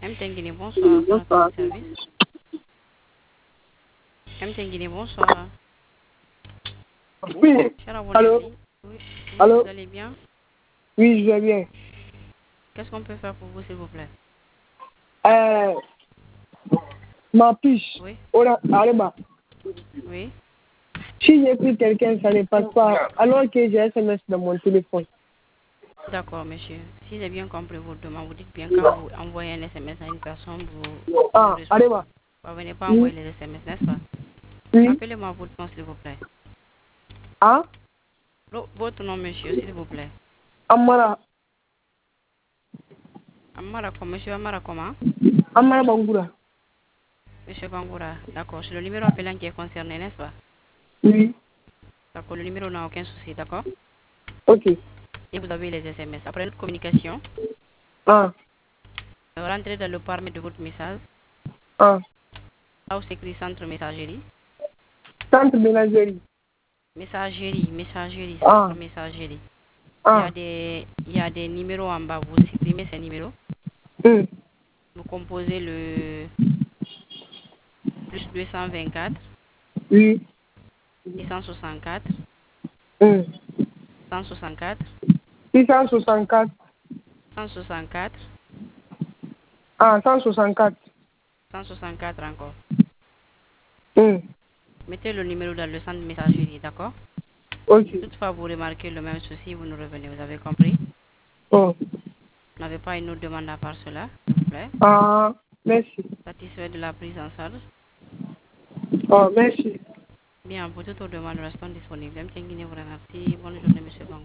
MTN Guinée, bonsoir. C'est notre Bonsoir. service. MTN Guinée, bonsoir. Oui. Cher Allô? abonné, oui, Allô? vous allez bien? Oui, je vais bien. Qu'est-ce qu'on peut faire pour vous, s'il vous plaît? Euh, ma fiche. Oui, Allez-bas. oui. Si j'ai pris quelqu'un, ça ne passe pas. Alors que j'ai SMS dans mon téléphone. D'accord, monsieur. Si j'ai bien compris votre demande, vous dites bien quand vous envoyez un SMS à une personne, vous ne Ah, recevez pas. allez-bas. Vous venez pas Oui. envoyer les SMS, n'est-ce pas? Oui. Rappelez-moi votre nom, s'il vous plaît. Ah, Votre nom, monsieur, s'il vous plaît. Amara. Monsieur Amara, comment? Amara Bangoura. Monsieur Bangoura. D'accord, c'est le numéro appelant qui est concerné, n'est-ce pas? Oui. D'accord, le numéro n'a aucun souci, d'accord? Ok. Et vous avez les SMS. Après notre communication, Ah, rentrez dans le paramètre de votre message. ah. Là où s'écrit centre messagerie. Centre ménagerie. Messagerie, Ah, centre messagerie. ah. Il y a des numéros en bas. Vous supprimez ces numéros. Hum. Vous composez le plus 224, Oui. 664, Hum. 164, 664. 164, Ah, 164. 164 encore. Hum. Mettez le numéro dans le centre messagerie, d'accord? Ok. Si toutefois vous remarquez le même souci, vous nous revenez. Vous avez compris? Oh. Vous n'avez pas une autre demande à part cela, s'il vous plaît? Ah, merci. Satisfait de la prise en charge? Oh, merci. Bien, pour toute autre demande, restons disponibles. MTN Guinée vous remercie. Bonne journée, monsieur Bang.